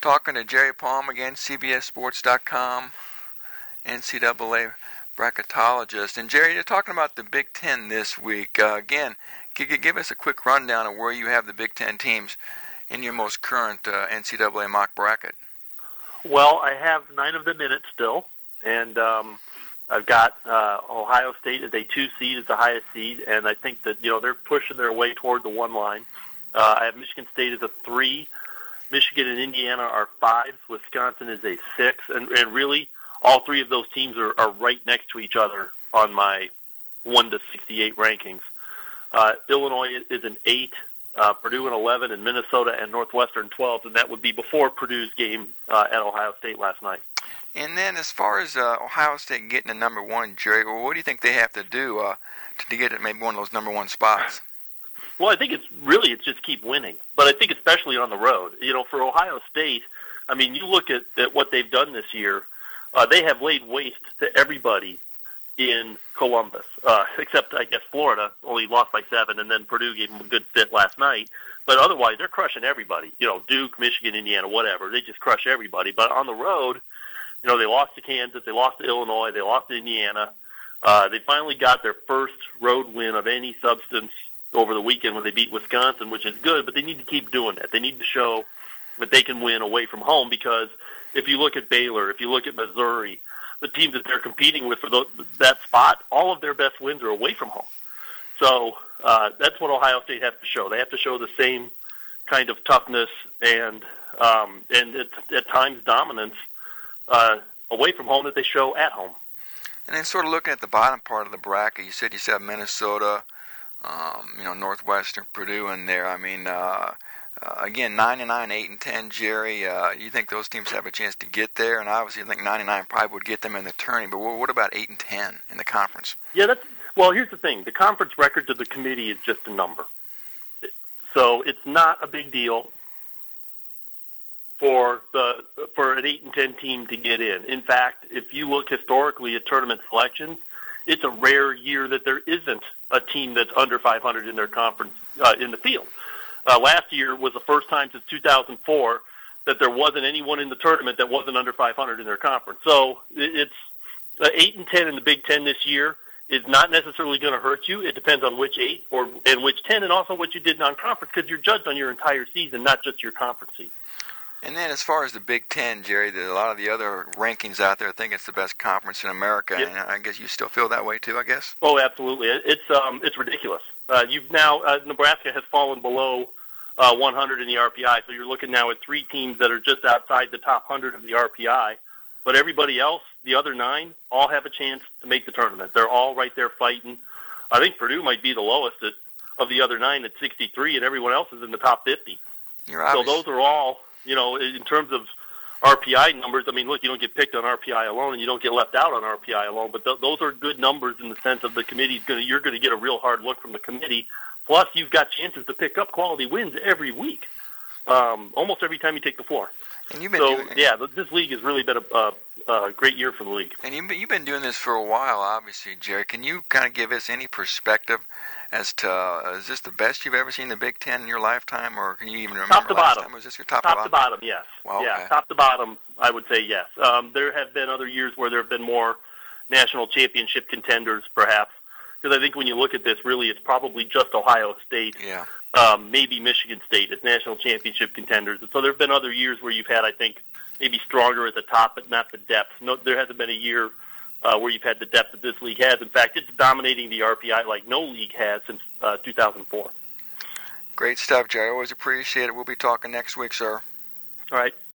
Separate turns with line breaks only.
Talking to Jerry Palm again, CBSSports.com, NCAA bracketologist. And Jerry, you're talking about the Big Ten this week. Again, could you give us a quick rundown of where you have the Big Ten teams in your most current NCAA mock bracket?
Well, I have 9 of them in it still, and I've got Ohio State as a 2 seed, as the highest seed, and I think that they're pushing their way toward the 1 line. I have Michigan State as a 3. Michigan and Indiana are 5s. Wisconsin is a 6. And really, all 3 of those teams are right next to each other on my 1 to 68 rankings. Illinois is an 8, Purdue an 11, and Minnesota and Northwestern 12, and that would be before Purdue's game at Ohio State last night.
And then as far as Ohio State getting the number 1, Jerry, what do you think they have to do to get it maybe one of those number 1 spots?
Well, I think it's just keep winning. But I think especially on the road. For Ohio State, I mean, you look at what they've done this year, they have laid waste to everybody in Columbus, except, I guess, Florida only lost by 7, and then Purdue gave them a good fit last night. But otherwise, they're crushing everybody. Duke, Michigan, Indiana, whatever. They just crush everybody. But on the road, they lost to Kansas, they lost to Illinois, they lost to Indiana. They finally got their first road win of any substance over the weekend when they beat Wisconsin, which is good, but they need to keep doing that. They need to show that they can win away from home, because if you look at Baylor, if you look at Missouri, the teams that they're competing with for that spot, all of their best wins are away from home. So that's what Ohio State has to show. They have to show the same kind of toughness and at times dominance away from home that they show at home.
And then sort of looking at the bottom part of the bracket, you said Minnesota, Northwestern, Purdue in there. I mean, again, 9-9, 8-10, Jerry. You think those teams have a chance to get there? And obviously, you think 9-9 probably would get them in the tourney. But what about 8-10 in the conference?
Yeah, well, here's the thing: the conference record to the committee is just a number, so it's not a big deal for an 8-10 team to get in. In fact, if you look historically at tournament selections, it's a rare year that there isn't a team that's under 500 in their conference in the field. Last year was the first time since 2004 that there wasn't anyone in the tournament that wasn't under 500 in their conference. So it's 8-10 in the Big Ten this year is not necessarily going to hurt you. It depends on which 8 and which 10, and also what you did non-conference, because you're judged on your entire season, not just your conference season.
And then as far as the Big Ten, Jerry, a lot of the other rankings out there think it's the best conference in America,
Yep.
And I guess you still feel that way too, I guess?
Oh, absolutely. It's ridiculous. Nebraska has fallen below 100 in the RPI, so you're looking now at 3 teams that are just outside the top 100 of the RPI. But everybody else, the other 9, all have a chance to make the tournament. They're all right there fighting. I think Purdue might be the lowest of the other 9 at 63, and everyone else is in the top 50. So those are all, in terms of RPI numbers, I mean, look, you don't get picked on RPI alone, and you don't get left out on RPI alone, but those are good numbers in the sense of the committee's you're going to get a real hard look from the committee. Plus, you've got chances to pick up quality wins every week, almost every time you take the floor.
And you've been
this league has really been a great year for the league.
And you've been doing this for a while, obviously, Jerry. Can you kind of give us any perspective as to is this the best you've ever seen the Big Ten in your lifetime, or can you even remember
top to
last
bottom?
Time? Was this your top
to bottom? Yes.
Wow,
yeah,
okay.
Top to bottom, I would say yes. There have been other years where there have been more national championship contenders, perhaps. Because I think when you look at this, really, it's probably just Ohio State, maybe Michigan State as national championship contenders. And so there have been other years where you've had, I think, maybe stronger at the top, but not the depth. No, there hasn't been a year where you've had the depth that this league has. In fact, it's dominating the RPI like no league has since 2004.
Great stuff, Jerry. Always appreciate it. We'll be talking next week, sir.
All right.